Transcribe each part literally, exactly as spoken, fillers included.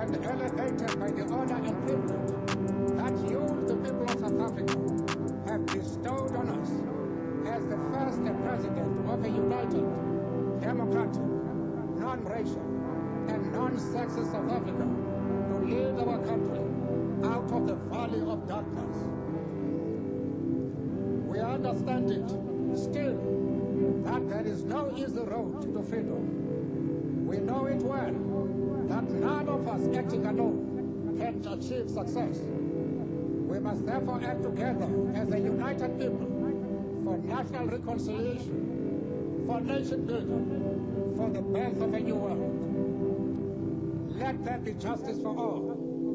and elevated by the honor and privilege that you, the people of South Africa, have bestowed on us as the first president of a united, democratic, non-racial, and non-sexist South Africa to lead our country out of the valley of darkness. We understand it still that there is no easy road to freedom. We know it well that none of us acting alone can achieve success. We must therefore act together as a united people for national reconciliation, for nation building, for the birth of a new world. Let there be justice for all.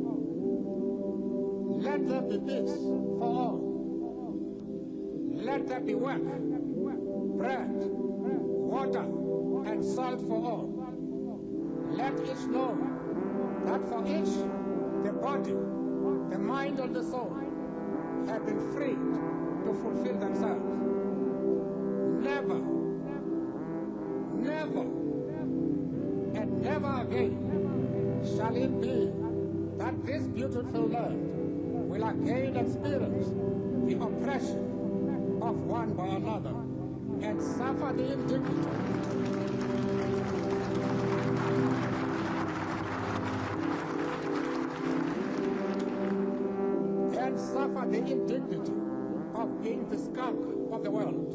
Let there be peace for all. Let there be work, bread, water, and salt for all. Let each know that for each, the body, the mind, and the soul have been freed to fulfill themselves. Never, never, and never again shall it be that this beautiful land will again experience the oppression of one by another and suffer the indignity. And suffer the indignity of being the skunk of the world.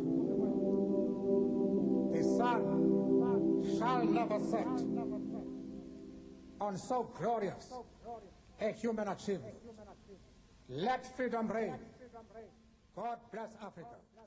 The sun shall never set on so glorious a human achievement. Let freedom reign. God bless Africa.